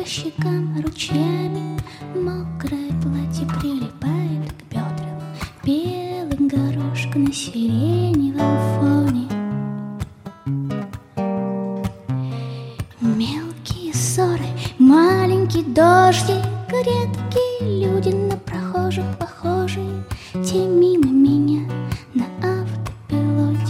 щекам ручьями, мокрое платье прилипает к бедрам, белый горошек на сиреневом фоне. Мелкие ссоры, маленький дождик, редкие люди на прохожих похожие, те мимо меня на автопилоте.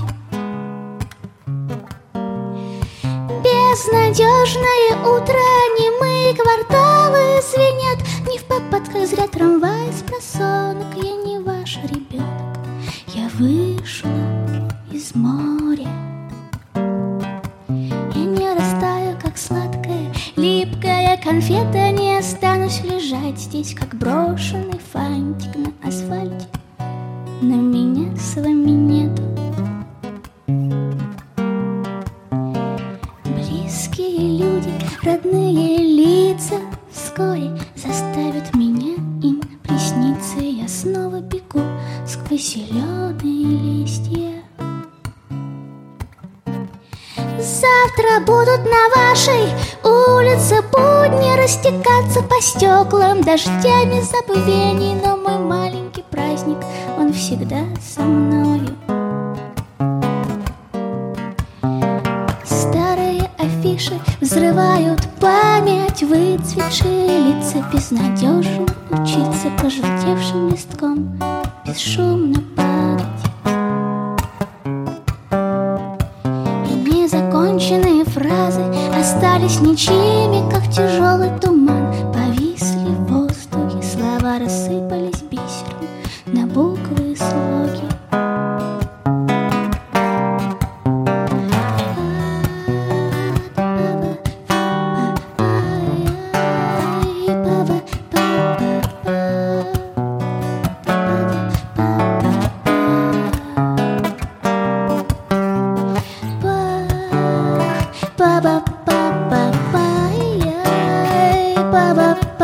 Безнадежное утро, немые кварталы звенят, не впопад, как зря трамвай с просонок. Я не ваш ребенок, я вышла из моря. Я не растаю, как сладкая, липкая конфета, не останусь лежать здесь, как брошенный фантик на асфальте. Но меня с вами нету. Близкие люди, родные лица вскоре заставят меня им присниться. Я снова бегу сквозь зеленые листья. Завтра будут на вашей улице будни растекаться по стеклам дождями забвений, но мой маленький праздник, он всегда со мною. Старые афиши взрывают память, выцветшие лица, безнадежно учиться пожелтевшим листком бесшумно падать. Незаконченные фразы остались ничьими, как тяжелый туман. Повисли в воздухе, слова рассыпались бисером на буквы и слоги. Ba ba ba ba ba, yeah, ba ba.